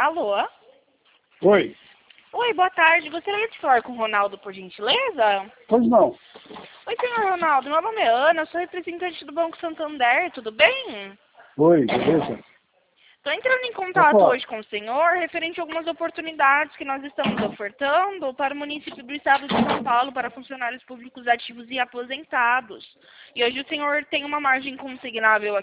Alô? Oi, Oi, boa tarde. Gostaria de falar com o Ronaldo, por gentileza? pois não. Oi, senhor Ronaldo. Meu nome é Ana, sou representante do Banco Santander. Tudo bem? Oi, beleza? Estou entrando em Pode contato falar. hoje com o senhor referente a algumas oportunidades que nós estamos ofertando para o município do estado de São Paulo para funcionários públicos ativos e aposentados. E hoje o senhor tem uma margem consignável